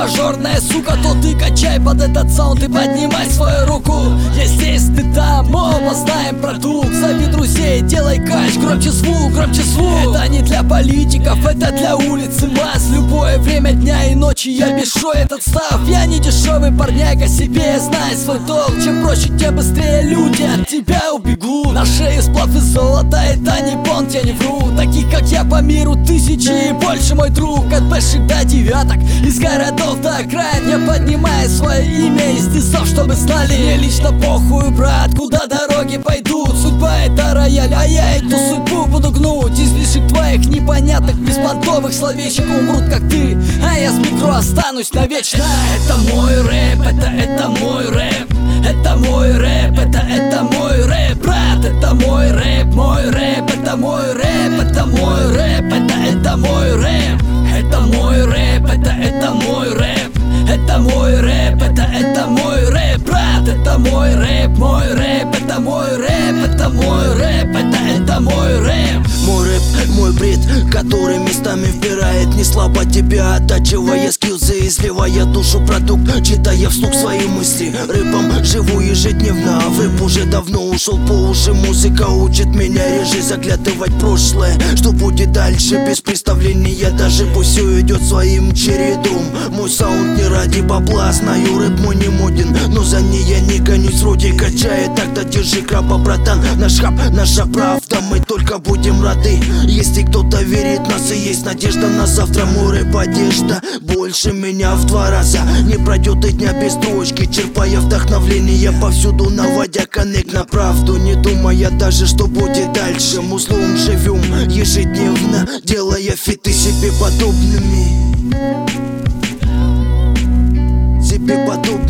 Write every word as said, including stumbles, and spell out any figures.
мажорная сука, то ты качай под этот саунд и поднимай свою руку. Я здесь, ты там, оба знаем продукт. Зови друзей, делай кач, громче звук, громче звук. Это не для политиков, это для улицы масс. Любое время дня и ночи я пишу этот став. Я не дешевый парняга, себе знай свой долг. Чем проще, тем быстрее люди от тебя убегут. На шее сплав из золота, это не понт, я не вру. Таких как я по миру тысячи и больше, мой друг. От бэшек до девяток, из городов до окраин. Я поднимаю свое имя из низов, чтобы знали. Мне лично похуй, брат, куда дороги пойдут. Судьба это рояль, а я эту судьбу буду гнуть. Из лишек твоих непонятных, беспонтовых словечек умрут как ты, а я с микро останусь навечно. Это мой рэп, это, это мой рэп. Это мой рэп, это, это мой рэп, брат. Это мой рэп, мой рэп, это мой рэп. Это мой рэп, это, это мой рэп. Это мой рэп, это, это мой рэп. Это мой рэп, это, это мой рэп, брат. Это мой рэп, мой рэп, это мой рэп. Это мой рэп, это, это мой рэп. Мой рэп, мой бред, который местами вбирает не слабо тебя, оттачивая скиллзы и сливая душу продукт, читая вслух свои мысли. Рэпом живу ежедневно, а в рэп уже давно ушел по уши. Музыка учит меня реже заглядывать прошлое. Что будет дальше без представления, даже пусть все идет своим чередом. Мой саунд не ради бабла, знаю, рэп мой не моден, но за ней я не гонюсь, вроде качает. Тогда держи краба, братан, наш хаб, наша правда, мы только будем рады. Если кто-то верит в нас и есть надежда на завтра. Мой рэп одежда больше меня в два раза. Не пройдет и дня без строчки, черпая вдохновление повсюду, наводя коннект на правду, не думая даже, что будет дальше. Музлом живем ежедневно, делая фиты себе подобными. Себе подобными.